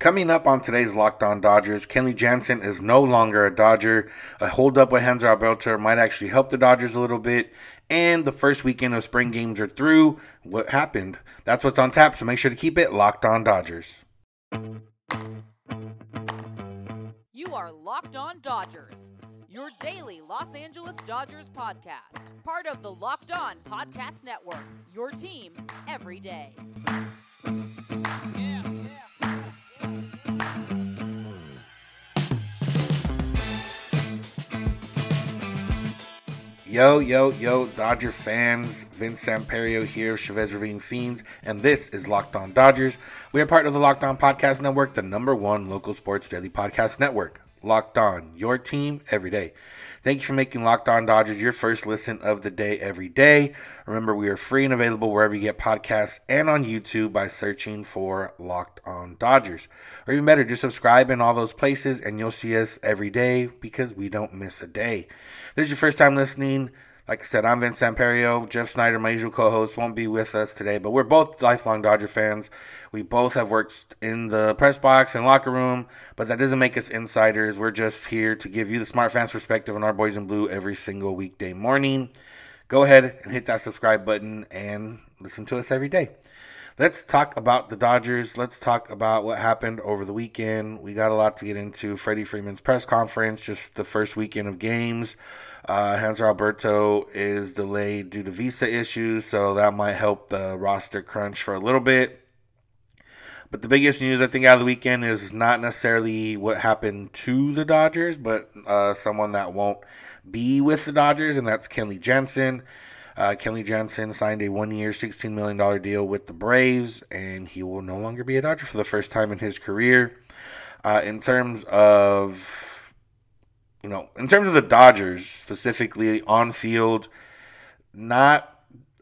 Coming up on today's Locked On Dodgers, Kenley Jansen is no longer a Dodger. A holdup with Hanser Alberto might actually help the Dodgers a little bit. And the first weekend of spring games are through. What happened? That's what's on tap, so make sure to keep it Locked On Dodgers. You are Locked On Dodgers, your daily Los Angeles Dodgers podcast. Part of the Locked On Podcast Network, your team every day. Yo, Dodger fans. Vince Samperio here of Chavez Ravine Fiends, and this is Locked On Dodgers. We are part of the Locked On Podcast Network, the #1 local sports daily podcast network. Locked On, your team every day. Thank you for making Locked On Dodgers your first listen of the day every day. Remember, we are free and available wherever you get podcasts and on YouTube by searching for Locked On Dodgers. Or even better, just subscribe in all those places and you'll see us every day because we don't miss a day. If this is your first time listening, like I said, I'm Vince Samperio. Jeff Snyder, my usual co-host, won't be with us today, but we're both lifelong Dodger fans. We both have worked in the press box and locker room, but that doesn't make us insiders. We're just here to give you the smart fans perspective on our boys in blue every single weekday morning. Go ahead and hit that subscribe button and listen to us every day. Let's talk about the Dodgers. Let's talk about what happened over the weekend. We got a lot to get into. Freddie Freeman's press conference, just the first weekend of games. Hanser Alberto is delayed due to visa issues, so that might help the roster crunch for a little bit. But the biggest news, I think, out of the weekend is not necessarily what happened to the Dodgers, but someone that won't be with the Dodgers, and that's Kenley Jansen. Kenley Jansen signed a 1-year, $16 million deal with the Braves, and he will no longer be a Dodger for the first time in his career. In terms of the Dodgers, specifically on field, not,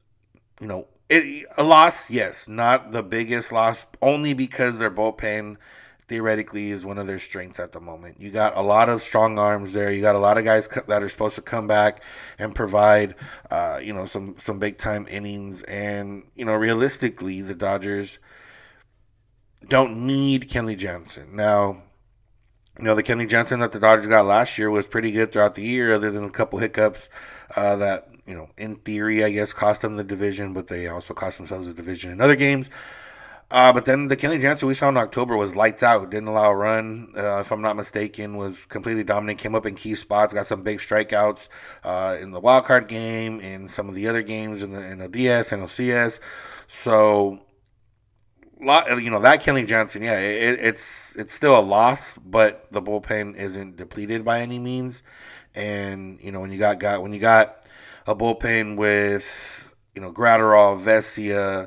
a loss, yes, not the biggest loss, only because their bullpen theoretically is one of their strengths at the moment. You got a lot of strong arms there. You got a lot of guys that are supposed to come back and provide, some big time innings. And, realistically, the Dodgers don't need Kenley Jansen. Now, the Kenley Jansen that the Dodgers got last year was pretty good throughout the year, other than a couple hiccups that, in theory, I guess, cost them the division, but they also cost themselves the division in other games. But then the Kenley Jansen we saw in October was lights out. Didn't allow a run, if I'm not mistaken, was completely dominant, came up in key spots, got some big strikeouts in the wild card game, in some of the other games in the NLDS, NLCS. So, that Kenley Jansen, yeah, it's still a loss, but the bullpen isn't depleted by any means. And, when you got a bullpen with, Graterol, Vesia,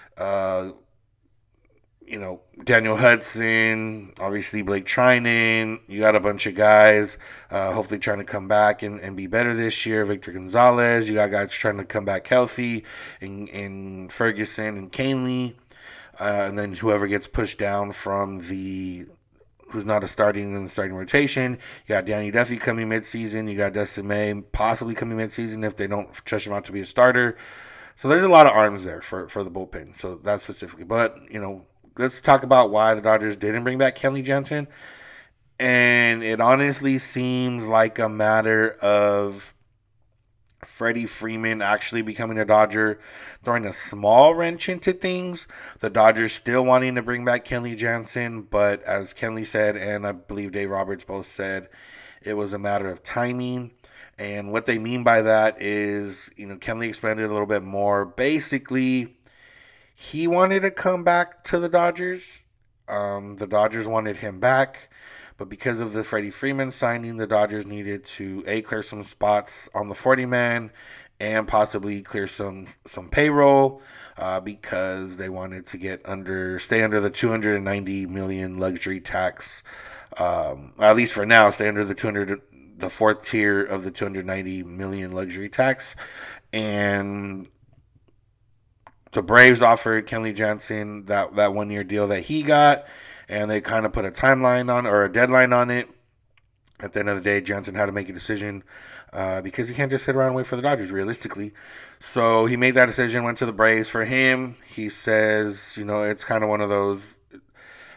Daniel Hudson, obviously Blake Trinan. You got a bunch of guys hopefully trying to come back and be better this year. Victor Gonzalez. You got guys trying to come back healthy in Ferguson and Canely. And then whoever gets pushed down from who's not starting in the starting rotation. You got Danny Duffy coming midseason. You got Dustin May possibly coming midseason if they don't trust him out to be a starter. So there's a lot of arms there for the bullpen. So that specifically. But, let's talk about why the Dodgers didn't bring back Kenley Jansen. And it honestly seems like a matter of Freddie Freeman actually becoming a Dodger, throwing a small wrench into things. The Dodgers still wanting to bring back Kenley Jansen, but as Kenley said, and I believe Dave Roberts both said, it was a matter of timing. And what they mean by that is, Kenley explained it a little bit more. Basically, he wanted to come back to the Dodgers. The Dodgers wanted him back. But because of the Freddie Freeman signing, the Dodgers needed to, clear some spots on the 40-man and possibly clear some payroll because they wanted to stay under the $290 million luxury tax. At least for now, stay under the fourth tier of the $290 million luxury tax. And the Braves offered Kenley Jansen that 1-year deal that he got, and they kind of put a timeline on, or a deadline on it. At the end of the day, Jansen had to make a decision because he can't just sit around and wait for the Dodgers, realistically. So he made that decision, went to the Braves. For him, he says, it's kind of one of those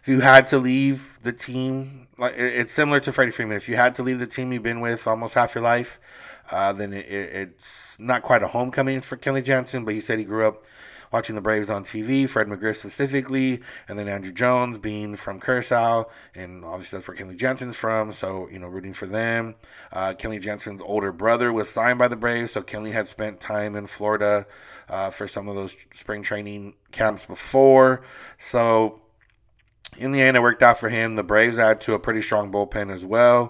if you had to leave the team, like it's similar to Freddie Freeman. If you had to leave the team you've been with almost half your life, then it's not quite a homecoming for Kenley Jansen. But he said he grew up watching the Braves on TV, Fred McGriff specifically, and then Andrew Jones being from Curacao, and obviously that's where Kenley Jansen's from, so, rooting for them. Kenley Jansen's older brother was signed by the Braves, so Kenley had spent time in Florida for some of those spring training camps before, so in the end, it worked out for him. The Braves add to a pretty strong bullpen as well.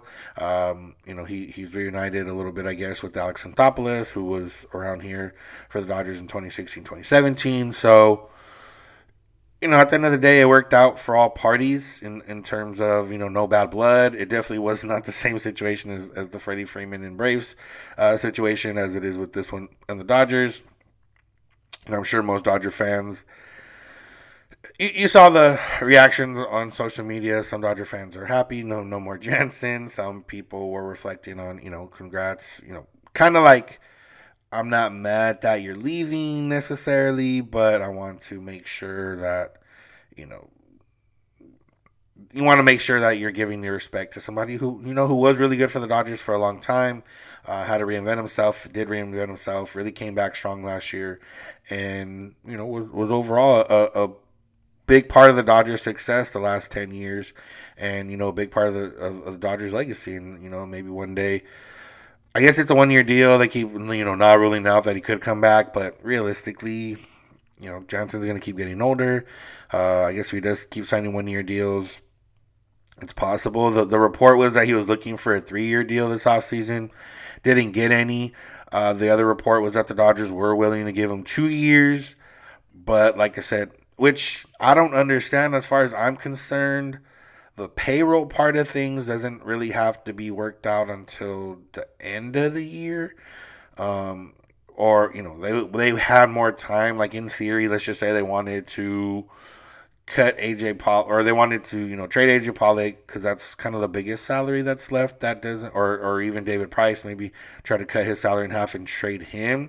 He's reunited a little bit, I guess, with Alex Anthopoulos, who was around here for the Dodgers in 2016, 2017. So, at the end of the day, it worked out for all parties in terms of, no bad blood. It definitely was not the same situation as the Freddie Freeman and Braves situation as it is with this one and the Dodgers. And I'm sure most Dodger fans, you saw the reactions on social media. Some Dodger fans are happy. No more Jansen. Some people were reflecting on, congrats. Kind of like, I'm not mad that you're leaving necessarily, but I want to make sure that, you want to make sure that you're giving your respect to somebody who was really good for the Dodgers for a long time, had to reinvent himself, really came back strong last year, and, was overall a big part of the Dodgers' success the last 10 years, and, a big part of the Dodgers' legacy. And, maybe one day, I guess it's a 1-year deal. They keep, not ruling out that he could come back, but realistically, Johnson's going to keep getting older. I guess if he does keep signing 1-year deals, it's possible. The report was that he was looking for a 3-year deal this offseason. Didn't get any. The other report was that the Dodgers were willing to give him 2 years, but like I said, which I don't understand as far as I'm concerned. The payroll part of things doesn't really have to be worked out until the end of the year. Or, they had more time. Like, in theory, let's just say they wanted to cut AJ Pollock, or they wanted to, trade AJ Pollock, because that's kind of the biggest salary that's left. That doesn't, or even David Price, maybe try to cut his salary in half and trade him.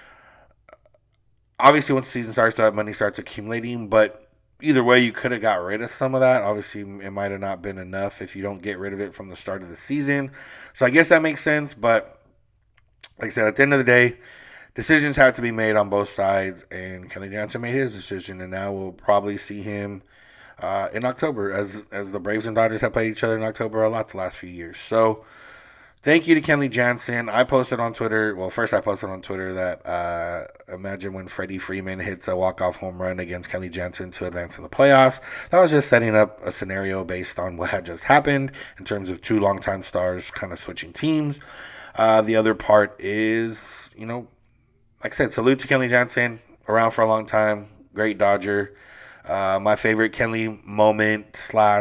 Obviously, once the season starts, that money starts accumulating, but either way, you could have got rid of some of that. Obviously, it might have not been enough if you don't get rid of it from the start of the season. So I guess that makes sense, but like I said, at the end of the day, decisions have to be made on both sides, and Kenley Jansen made his decision, and now we'll probably see him in October, as the Braves and Dodgers have played each other in October a lot the last few years. So thank you to Kenley Jansen. I posted on Twitter. Well, first I posted on Twitter that imagine when Freddie Freeman hits a walk-off home run against Kenley Jansen to advance in the playoffs. That was just setting up a scenario based on what had just happened in terms of two longtime stars kind of switching teams. The other part is, like I said, salute to Kenley Jansen. Around for a long time. Great Dodger. My favorite Kenley moment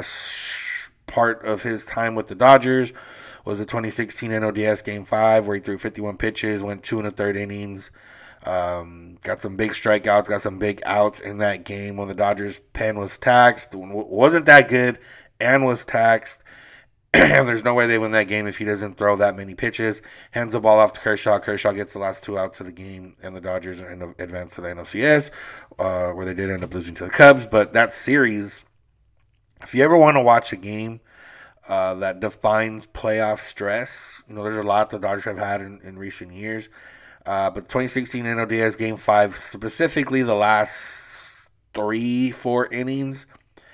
/ part of his time with the Dodgers was the 2016 NLDS Game 5, where he threw 51 pitches, went 2 1/3 innings, got some big strikeouts, got some big outs in that game when the Dodgers' pen was taxed. Wasn't that good and was taxed. There's no way they win that game if he doesn't throw that many pitches. Hands the ball off to Kershaw. Kershaw gets the last 2 outs of the game, and the Dodgers advance to the NLCS, where they did end up losing to the Cubs. But that series, if you ever want to watch a game that defines playoff stress, there's a lot the Dodgers have had in recent years. But 2016 NLDS Game 5, specifically the last 3-4 innings,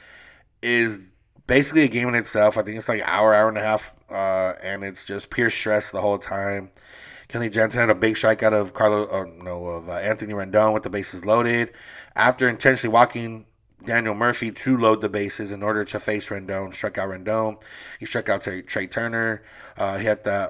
is basically a game in itself. I think it's like an hour and a half, and it's just pure stress the whole time. Kenley Jansen had a big strikeout of Anthony Rendon with the bases loaded, after intentionally walking Daniel Murphy to load the bases in order to face Rendon. Struck out Rendon. He struck out Trey Turner. He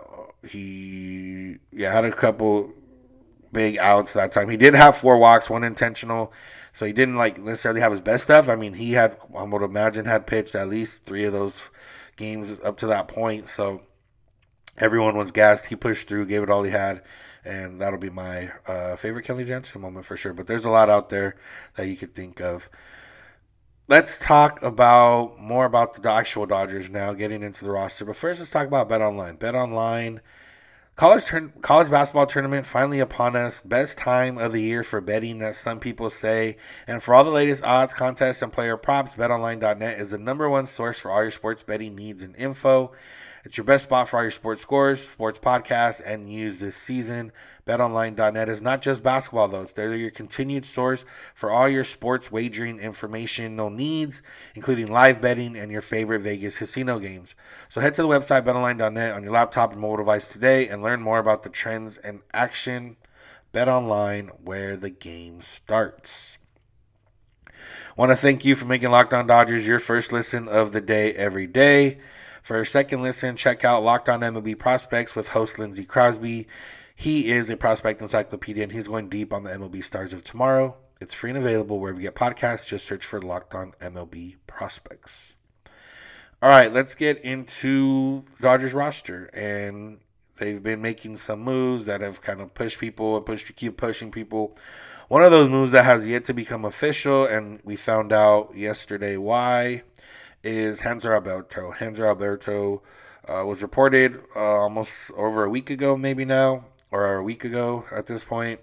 had a couple big outs that time. He did have 4 walks, 1 intentional. So he didn't necessarily have his best stuff. I mean, he I would imagine, had pitched at least 3 of those games up to that point. So everyone was gassed. He pushed through, gave it all he had, and that'll be my favorite Kenley Jansen moment for sure. But there's a lot out there that you could think of. Let's talk more about the actual Dodgers now, getting into the roster. But first, let's talk about BetOnline. BetOnline, College basketball tournament finally upon us. Best time of the year for betting, as some people say. And for all the latest odds, contests, and player props, BetOnline.net is the number one source for all your sports betting needs and info. It's your best spot for all your sports scores, sports podcasts, and news this season. BetOnline.net is not just basketball, though. They're your continued source for all your sports wagering informational needs, including live betting and your favorite Vegas casino games. So head to the website BetOnline.net on your laptop and mobile device today and learn more about the trends and action. BetOnline, where the game starts. Want to thank you for making Locked On Dodgers your first listen of the day every day. For a second listen, check out Locked On MLB Prospects with host Lindsey Crosby. He is a prospect encyclopedia, and he's going deep on the MLB stars of tomorrow. It's free and available wherever you get podcasts. Just search for Locked On MLB Prospects. All right, let's get into the Dodgers roster. And they've been making some moves that have kind of pushed people and keep pushing people. One of those moves that has yet to become official, and we found out yesterday why, is Hanser Alberto. Hanser Alberto was reported almost over a week ago, maybe now, or a week ago at this point,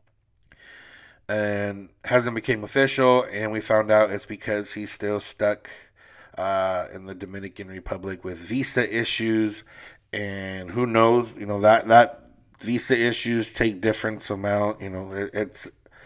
and hasn't become official, and we found out it's because he's still stuck in the Dominican Republic with visa issues, and who knows, that visa issues take different amount, it's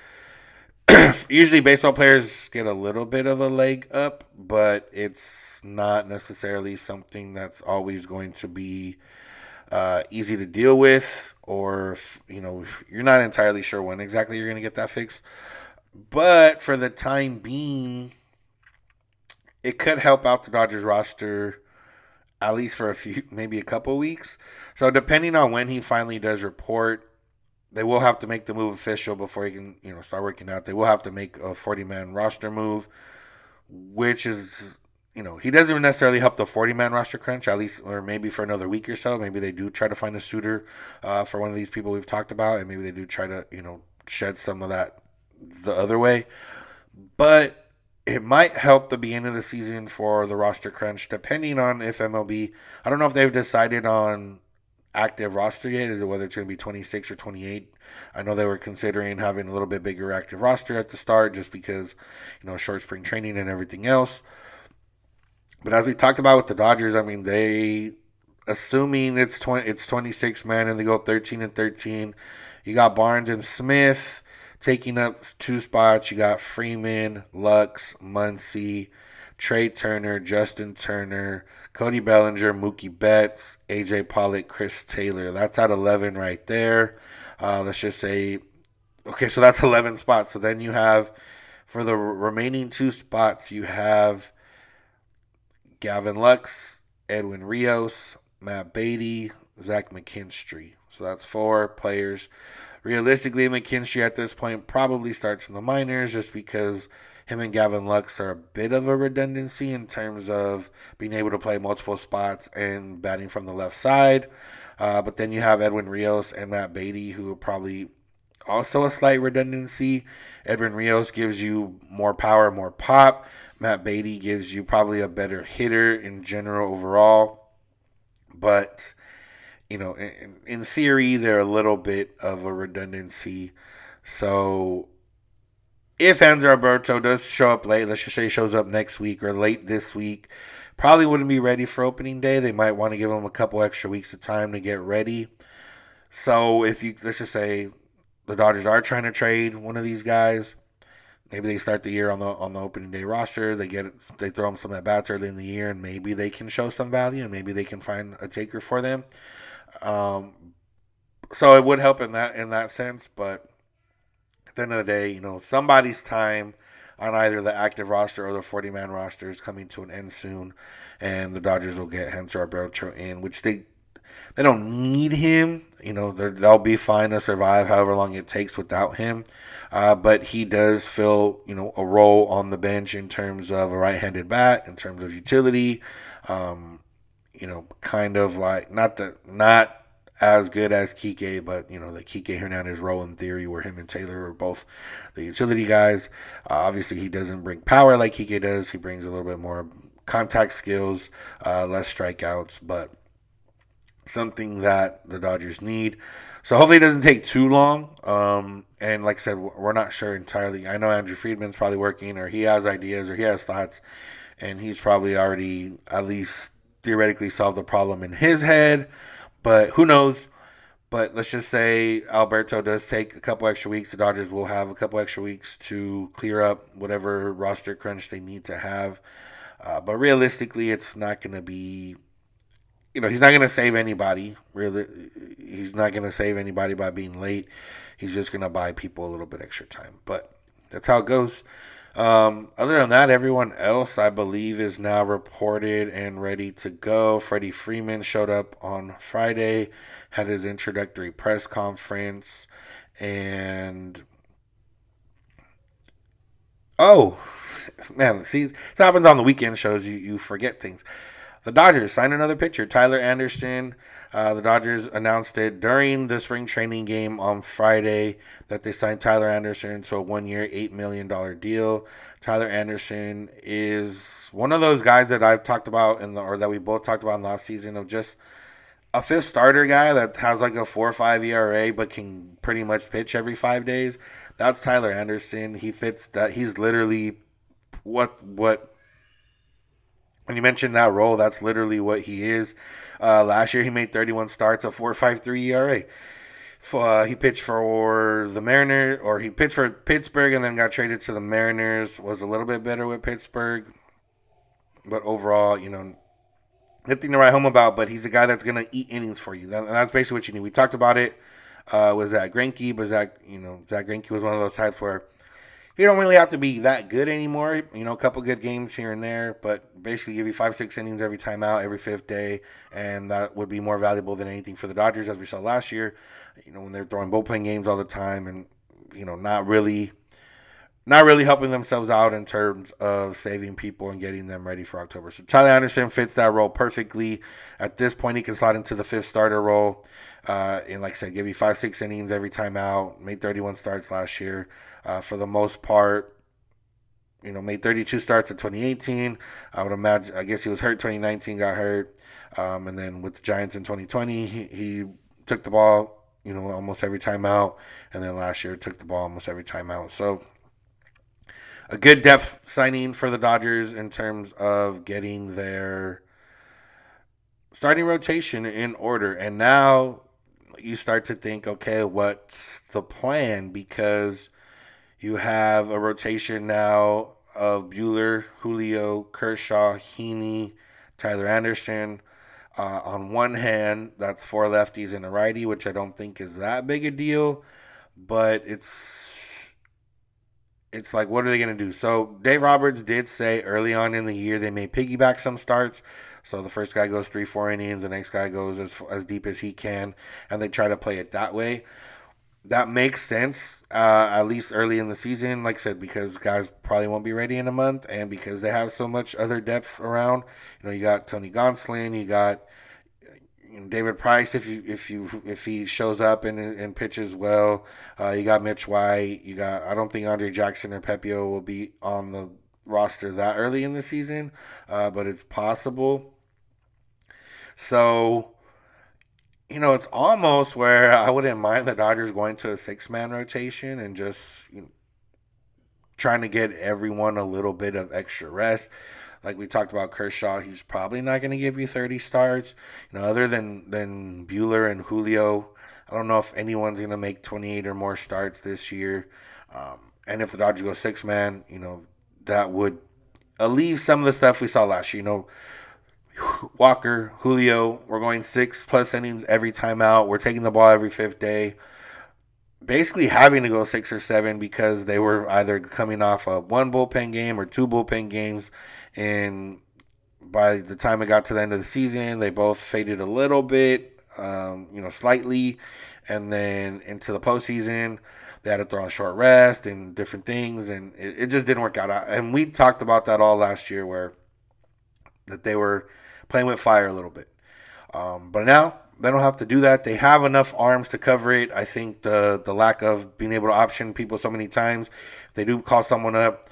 usually baseball players get a little bit of a leg up, but it's not necessarily something that's always going to be easy to deal with, or if, you're not entirely sure when exactly you're going to get that fixed. But for the time being, it could help out the Dodgers roster at least for maybe a couple weeks. So depending on when he finally does report, they will have to make the move official before he can, start working out. They will have to make a 40-man roster move, which is, he doesn't necessarily help the 40-man roster crunch, at least, or maybe for another week or so. Maybe they do try to find a suitor for one of these people we've talked about, and maybe they do try to, shed some of that the other way. But it might help the beginning of the season for the roster crunch, depending on if MLB, I don't know if they've decided on active roster yet, whether it's going to be 26 or 28. I know they were considering having a little bit bigger active roster at the start just because, short spring training and everything else. But as we talked about with the Dodgers, they, assuming it's 26 man and they go 13-13, you got Barnes and Smith taking up 2 spots. You got Freeman, Lux, Muncy, Trey Turner, Justin Turner, Cody Bellinger, Mookie Betts, AJ Pollock, Chris Taylor. That's at 11 right there. Let's just say, okay, so that's 11 spots. So then you have, for the remaining 2 spots, you have Gavin Lux, Edwin Rios, Matt Beatty, Zach McKinstry. So that's 4 players. Realistically, McKinstry at this point probably starts in the minors just because him and Gavin Lux are a bit of a redundancy in terms of being able to play multiple spots and batting from the left side. But then you have Edwin Rios and Matt Beatty, who are probably also a slight redundancy. Edwin Rios gives you more power, more pop. Matt Beatty gives you probably a better hitter in general overall. But, in theory, they're a little bit of a redundancy. So if Hanser Alberto does show up late, let's just say he shows up next week or late this week, probably wouldn't be ready for opening day. They might want to give him a couple extra weeks of time to get ready. So let's just say the Dodgers are trying to trade one of these guys. Maybe they start the year on the opening day roster. They throw them some at bats early in the year, and maybe they can show some value, and maybe they can find a taker for them. So it would help in that sense, but at the end of the day, somebody's time on either the active roster or the 40-man roster is coming to an end soon, and the Dodgers will get Hanser Alberto in, which they don't need him. They'll be fine to survive however long it takes without him. But he does fill, a role on the bench in terms of a right-handed bat, in terms of utility. Kind of like not as good as Kike, but the Kike Hernandez role in theory, where him and Taylor are both the utility guys. Obviously, he doesn't bring power like Kike does. He brings a little bit more contact skills, less strikeouts, but something that the Dodgers need. So hopefully it doesn't take too long. And like I said, we're not sure entirely. I know Andrew Friedman's probably working, or he has ideas, or he has thoughts, and he's probably already at least theoretically solved the problem in his head. But who knows? But let's just say Alberto does take a couple extra weeks. The Dodgers will have a couple extra weeks to clear up whatever roster crunch they need to have. But realistically, it's not going to be, he's not going to save anybody. Really, he's not going to save anybody by being late. He's just going to buy people a little bit extra time. But that's how it goes. Other than that, everyone else, I believe, is now reported and ready to go. Freddie Freeman showed up on Friday, had his introductory press conference, and man, see, it happens on the weekend shows. You forget things. The Dodgers signed another pitcher, Tyler Anderson. The Dodgers announced it during the spring training game on Friday that they signed Tyler Anderson to a 1-year, $8 million deal. Tyler Anderson is one of those guys that I've talked about or that we both talked about in the offseason, of just a fifth starter guy that has like a 4 or 5 ERA but can pretty much pitch every 5 days. That's Tyler Anderson. He fits that. He's literally what when you mention that role, that's literally what he is. Last year, he made 31 starts, a 4.53 ERA. He pitched for the Mariners, or he pitched for Pittsburgh and then got traded to the Mariners. Was a little bit better with Pittsburgh. But overall, good thing to write home about. But he's a guy that's going to eat innings for you. That's basically what you need. We talked about it with Zach Greinke, but Zach Greinke was one of those types where you don't really have to be that good anymore. A couple good games here and there, but basically give you 5-6 innings every time out, every fifth day, and that would be more valuable than anything for the Dodgers, as we saw last year. When they're throwing bullpen games all the time, and not really helping themselves out in terms of saving people and getting them ready for October. So Tyler Anderson fits that role perfectly. At this point, he can slot into the fifth starter role. And like I said, give you 5-6 innings every time out. Made 31 starts last year. For the most part, made 32 starts in 2018. I guess he was hurt 2019, got hurt. And then with the Giants in 2020, he took the ball, almost every time out. And then last year took the ball almost every time out. So a good depth signing for the Dodgers in terms of getting their starting rotation in order. And now you start to think, okay, what's the plan? Because you have a rotation now of Buehler, Julio, Kershaw, Heaney, Tyler Anderson. On one hand, that's 4 lefties and a righty, which I don't think is that big a deal. But it's like, what are they going to do? So Dave Roberts did say early on in the year they may piggyback some starts. So the first guy goes 3-4 innings, the next guy goes as deep as he can, and they try to play it that way. That makes sense, at least early in the season, like I said, because guys probably won't be ready in a month, and because they have so much other depth around. You got Tony Gonsolin, you got David Price if he shows up and pitches well. You got Mitch White. I don't think Andre Jackson or Pepio will be on the roster that early in the season, but it's possible. So, it's almost where I wouldn't mind the Dodgers going to a 6-man rotation and just trying to get everyone a little bit of extra rest. Like we talked about Kershaw, he's probably not going to give you 30 starts. Other than Buehler and Julio, I don't know if anyone's going to make 28 or more starts this year. And if the Dodgers go 6-man, that would alleviate some of the stuff we saw last year. Walker, Julio, we're going 6+ innings every time out. We're taking the ball every fifth day. Basically having to go 6 or 7 because they were either coming off a 1 bullpen game or 2 bullpen games. And by the time it got to the end of the season, they both faded a little bit, slightly. And then into the postseason, they had to throw on short rest and different things. And it just didn't work out. And we talked about that all last year that they were playing with fire a little bit. But now they don't have to do that. They have enough arms to cover it. I think the lack of being able to option people so many times, if they do call someone up,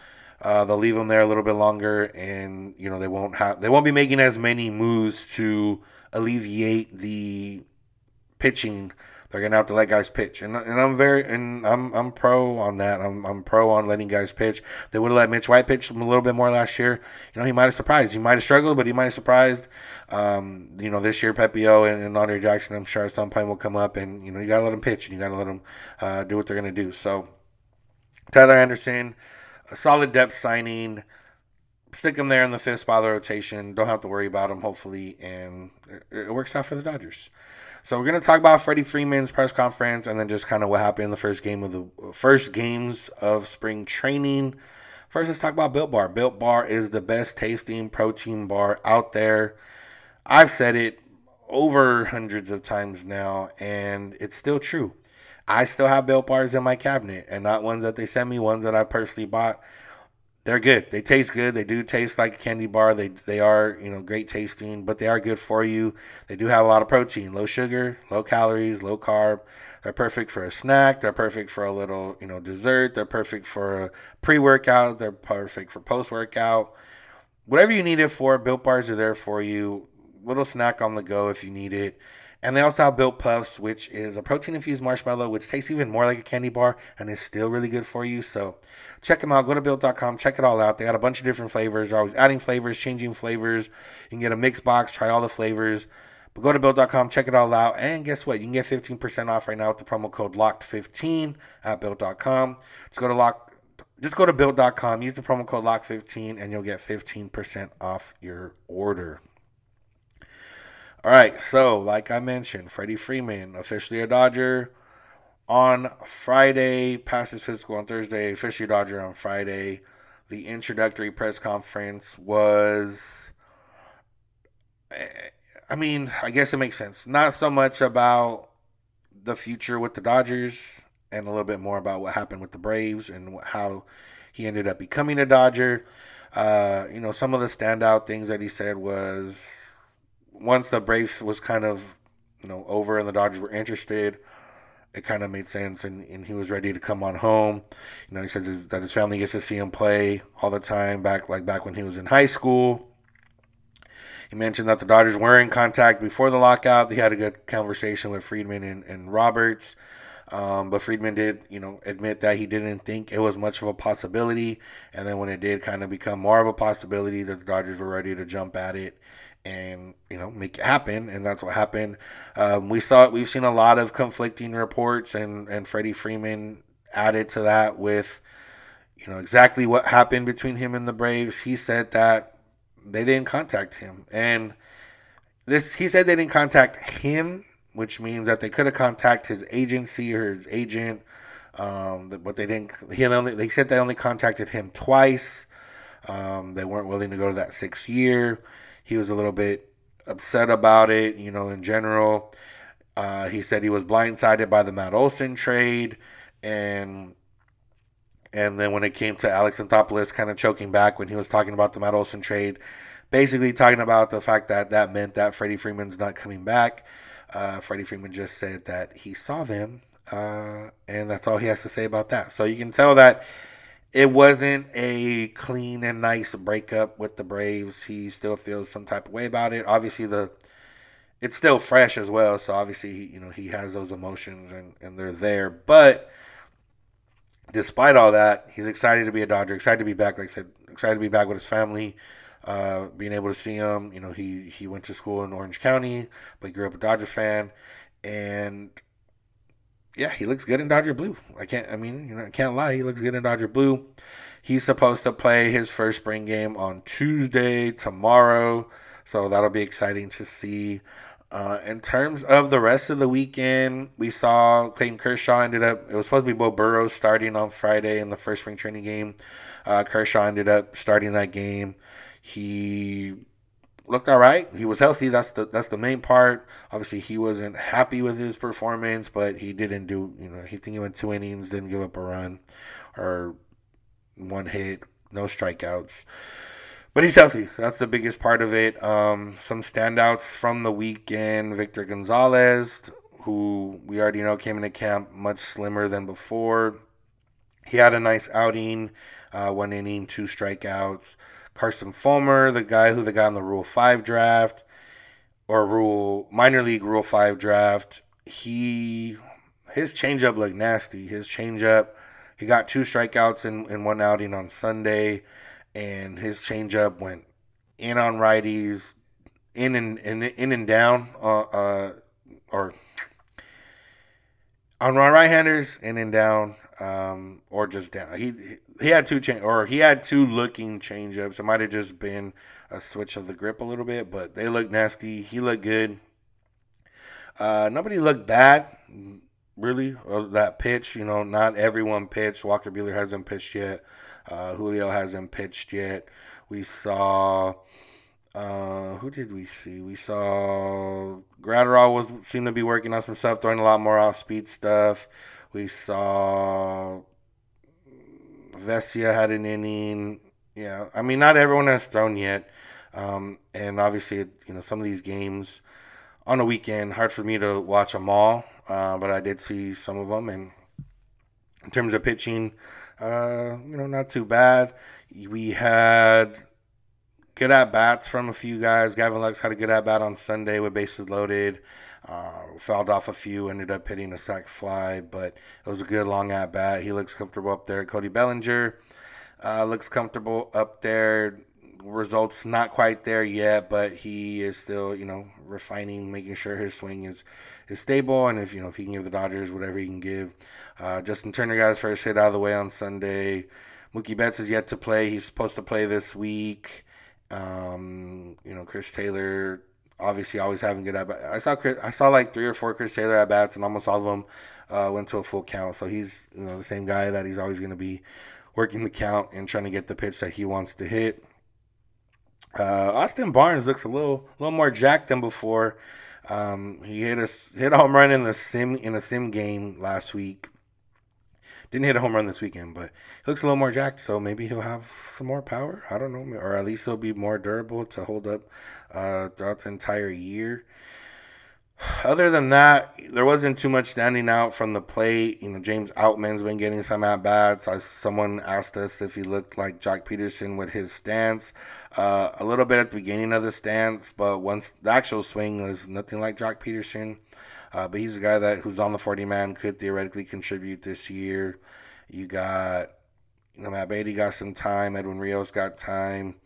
They'll leave him there a little bit longer, and they won't be making as many moves to alleviate the pitching. They're gonna have to let guys pitch, and I'm pro on that. I'm pro on letting guys pitch. They would have let Mitch White pitch a little bit more last year. He might have surprised. He might have struggled, but he might have surprised. This year Pepio and Andre Jackson, I'm sure at some point will come up, and you gotta let them pitch, and you gotta let them do what they're gonna do. So Tyler Anderson, a solid depth signing. Stick him there in the fifth spot of the rotation. Don't have to worry about him, hopefully, and it works out for the Dodgers. So we're going to talk about Freddie Freeman's press conference and then just kind of what happened in the first games of spring training. First, let's talk about Built Bar. Built Bar is the best tasting protein bar out there. I've said it over hundreds of times now, and it's still true. I still have Built Bars in my cabinet, and not ones that they sent me, ones that I personally bought. They're good. They taste good. They do taste like a candy bar. They are, great tasting, but they are good for you. They do have a lot of protein, low sugar, low calories, low carb. They're perfect for a snack. They're perfect for a little, dessert. They're perfect for a pre-workout. They're perfect for post-workout. Whatever you need it for, Built Bars are there for you. Little snack on the go if you need it. And they also have Built Puffs, which is a protein-infused marshmallow, which tastes even more like a candy bar and is still really good for you. So check them out. Go to Built.com. Check it all out. They got a bunch of different flavors. They're always adding flavors, changing flavors. You can get a mixed box. Try all the flavors. But go to Built.com. Check it all out. And guess what? You can get 15% off right now with the promo code LOCKED15 at Built.com. Just go to Built.com. Use the promo code LOCKED15 and you'll get 15% off your order. All right, so like I mentioned, Freddie Freeman, officially a Dodger on Friday, passed his physical on Thursday, officially a Dodger on Friday. The introductory press conference was, I guess it makes sense. Not so much about the future with the Dodgers and a little bit more about what happened with the Braves and how he ended up becoming a Dodger. Some of the standout things that he said was, once the Braves was kind of, over and the Dodgers were interested, it kind of made sense, and he was ready to come on home. He says that his family gets to see him play all the time, back when he was in high school. He mentioned that the Dodgers were in contact before the lockout. They had a good conversation with Friedman and Roberts, but Friedman did, admit that he didn't think it was much of a possibility, and then when it did kind of become more of a possibility, that the Dodgers were ready to jump at it and make it happen, and that's what happened. We've seen a lot of conflicting reports, and Freddie Freeman added to that with exactly what happened between him and the Braves. He said that they didn't contact him, and he said they didn't contact him, which means that they could have contacted his agency or his agent, but they didn't. They said they only contacted him twice. They weren't willing to go to that 6th year. He was a little bit upset about it, in general. He said he was blindsided by the Matt Olson trade, and then when it came to Alex Anthopoulos kind of choking back when he was talking about the Matt Olson trade, basically talking about the fact that meant that Freddie Freeman's not coming back. Freddie Freeman just said that he saw them, and that's all he has to say about that. So you can tell that it wasn't a clean and nice breakup with the Braves. He still feels some type of way about it. Obviously, it's still fresh as well. So obviously, he has those emotions and they're there. But despite all that, he's excited to be a Dodger, excited to be back. Like I said, excited to be back with his family, being able to see him. He went to school in Orange County, but he grew up a Dodger fan, and yeah, he looks good in Dodger blue. I can't lie. He looks good in Dodger blue. He's supposed to play his first spring game on Tuesday, tomorrow. So that'll be exciting to see. In terms of the rest of the weekend, we saw Clayton Kershaw it was supposed to be Beau Burrows starting on Friday in the first spring training game. Kershaw ended up starting that game. He looked all right. He was healthy. That's the main part. Obviously, he wasn't happy with his performance, but he didn't do, he went 2 innings, didn't give up a run or 1 hit, no strikeouts. But he's healthy. That's the biggest part of it. Some standouts from the weekend: Victor Gonzalez, who we already know came into camp much slimmer than before. He had a nice outing. 1 inning, 2 strikeouts. Carson Fulmer, the guy who they got in the Rule 5 draft, or minor league Rule 5 draft, his changeup looked nasty. His changeup, he got 2 strikeouts in one outing on Sunday, and his changeup went in on righties, in and down, or on right-handers, in and down, or just down. He had two looking changeups. It might have just been a switch of the grip a little bit, but they looked nasty. He looked good. Nobody looked bad, really. That pitch, not everyone pitched. Walker Buehler hasn't pitched yet. Julio hasn't pitched yet. We saw. Who did we see? We saw Gratterall seemed to be working on some stuff, throwing a lot more off-speed stuff. We saw Vesia had an inning. Yeah, I mean, not everyone has thrown yet. And obviously, some of these games on a weekend, hard for me to watch them all. But I did see some of them. And in terms of pitching, not too bad. We had good at-bats from a few guys. Gavin Lux had a good at-bat on Sunday with bases loaded. Fouled off a few, ended up hitting a sac fly, but it was a good long at-bat. He looks comfortable up there. Cody Bellinger looks comfortable up there. Results not quite there yet, but he is still, refining, making sure his swing is stable, and if he can give the Dodgers whatever he can give. Justin Turner got his first hit out of the way on Sunday. Mookie Betts is yet to play. He's supposed to play this week. Chris Taylor, obviously always having good at-bats. I saw like 3 or 4 Chris Taylor at-bats, and almost all of them went to a full count. So he's the same guy that he's always going to be working the count and trying to get the pitch that he wants to hit. Austin Barnes looks a little more jacked than before. He hit a home run in a sim game last week. Didn't hit a home run this weekend, but he looks a little more jacked, so maybe he'll have some more power. I don't know, or at least he'll be more durable to hold up throughout the entire year. Other than that, there wasn't too much standing out from the plate. James Outman's been getting some at-bats. Someone asked us if he looked like Jock Peterson with his stance. A little bit at the beginning of the stance, but once the actual swing was nothing like Jock Peterson. But he's a guy who's on the 40-man, could theoretically contribute this year. You got, Matt Beatty got some time. Edwin Rios got time.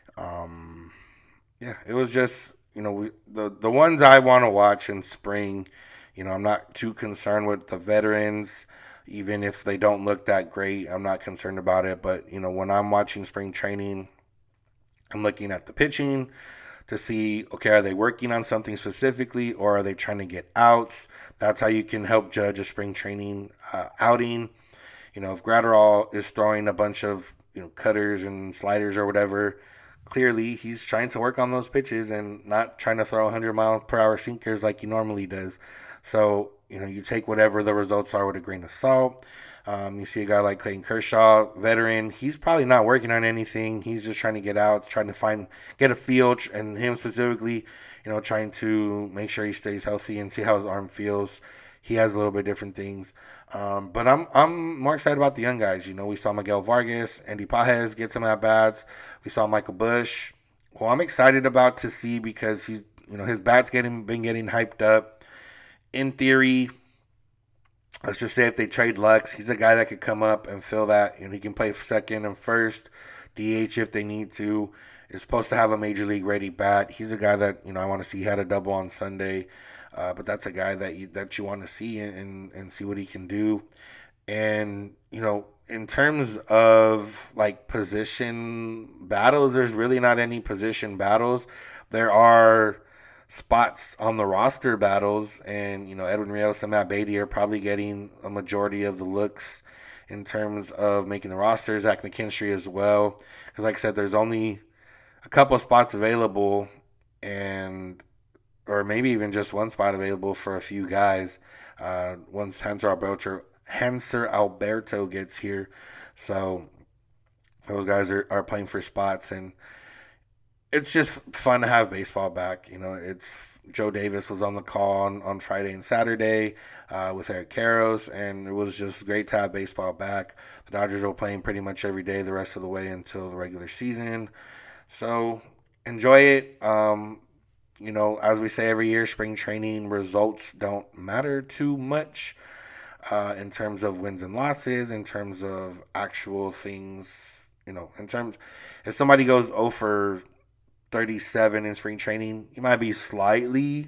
It was just, the ones I want to watch in spring, I'm not too concerned with the veterans. Even if they don't look that great, I'm not concerned about it. But, when I'm watching spring training, I'm looking at the pitching to see, okay, are they working on something specifically, or are they trying to get outs? That's how you can help judge a spring training outing. If Gratterall is throwing a bunch of cutters and sliders or whatever, clearly he's trying to work on those pitches and not trying to throw 100-mile-per-hour sinkers like he normally does. So, you take whatever the results are with a grain of salt. You see a guy like Clayton Kershaw, veteran. He's probably not working on anything. He's just trying to get out, trying to get a feel, and him specifically, trying to make sure he stays healthy and see how his arm feels. He has a little bit different things. But I'm more excited about the young guys. We saw Miguel Vargas, Andy Pages get some at-bats. We saw Michael Busch, who I'm excited about to see because he's, his bat's been getting hyped up. In theory, let's just say if they trade Lux, he's a guy that could come up and fill that. He can play second and first, DH if they need to. Is supposed to have a major league ready bat. He's a guy that I want to see. He had a double on Sunday, but that's a guy that you want to see and see what he can do. And in terms of like position battles, there's really not any position battles. There are spots on the roster battles, and Edwin Rios and Matt Beatty are probably getting a majority of the looks in terms of making the roster. Zach McKinstry as well, because like I said, there's only a couple of spots available, or maybe even just one spot available for a few guys once Hanser Alberto gets here. So those guys are playing for spots, and it's just fun to have baseball back. It's Joe Davis was on the call on Friday and Saturday with Eric Karros, and it was just great to have baseball back. The Dodgers were playing pretty much every day the rest of the way until the regular season. So enjoy it. As we say every year, spring training results don't matter too much in terms of wins and losses, in terms of actual things, if somebody goes 0 for 37 in spring training, you might be slightly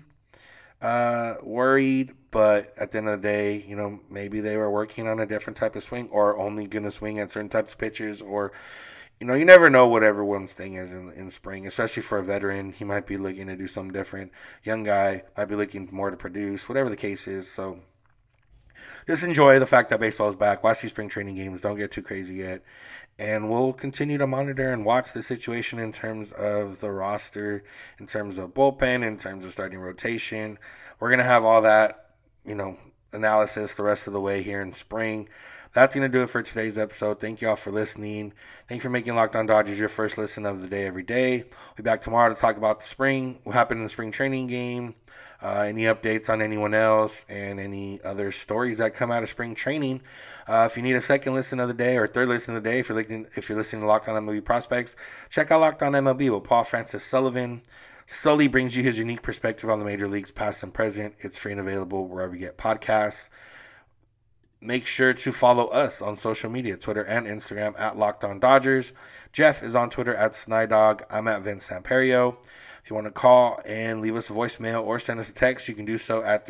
worried, but at the end of the day, maybe they were working on a different type of swing or only going to swing at certain types of pitches, or you never know what everyone's thing is in spring, especially for a veteran. He might be looking to do something different. Young guy might be looking more to produce, whatever the case is. So just enjoy the fact that baseball is back. Watch these spring training games. Don't get too crazy yet. And we'll continue to monitor and watch the situation in terms of the roster, in terms of bullpen, in terms of starting rotation. We're going to have all that, analysis the rest of the way here in spring. That's going to do it for today's episode. Thank you all for listening. Thank you for making Locked On Dodgers your first listen of the day every day. We'll be back tomorrow to talk about the spring, what happened in the spring training game, any updates on anyone else, and any other stories that come out of spring training. If you need a second listen of the day or third listen of the day, if you're listening to Locked On MLB Prospects, check out Locked On MLB with Paul Francis Sullivan. Sully brings you his unique perspective on the major leagues, past and present. It's free and available wherever you get podcasts. Make sure to follow us on social media, Twitter and Instagram at Locked On Dodgers. Jeff is on Twitter at Snydog. I'm at Vince Samperio. If you want to call and leave us a voicemail or send us a text, you can do so at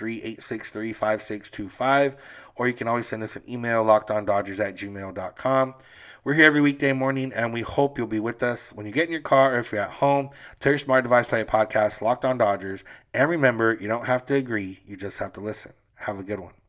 323-863-5625. Or you can always send us an email, lockedondodgers@gmail.com. We're here every weekday morning, and we hope you'll be with us. When you get in your car or if you're at home, tell your smart device play a podcast, Locked On Dodgers. And remember, you don't have to agree. You just have to listen. Have a good one.